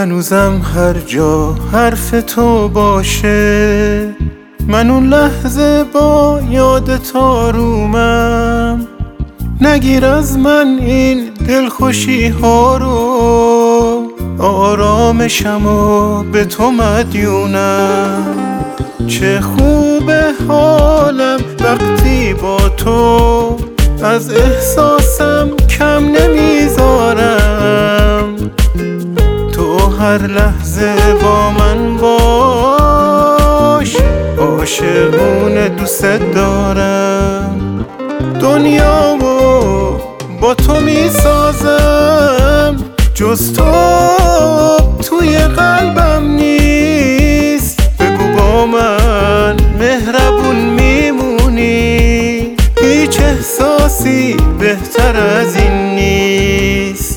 هنوزم هر جا حرف تو باشه، من اون لحظه با یادت آرومم. نگیر از من این دلخوشی ها رو، آرامشم و به تو مدیونم. چه خوبه حالم وقتی با تو، از احساسم کم نمیذارم. تو هر لحظه با من باش، عاشقونه دوست دارم. دنیامو با تو میسازم، جز تو توی قلبم نیست. بگو با من مهربون میمونی، هیچ احساسی بهتر از این نیست.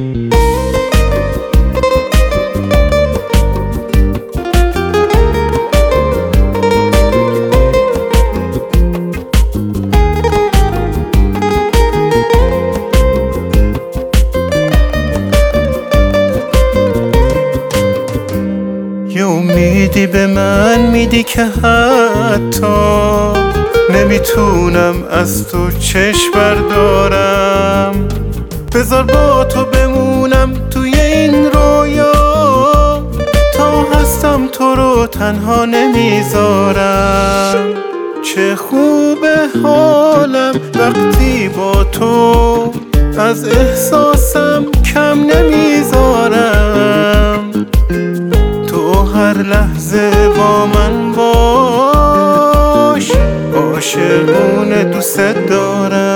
یه امیدی به من میدی که حتی نمیتونم از تو چشم بردارم. بذار با تو بمونم توی این رویا، تا هستم تو رو تنها نمیذارم. چه خوبه حالم وقتی با تو، از احساسم کم نمیذارم. تو هر لحظه با من باش، عاشقونه دوست دارم.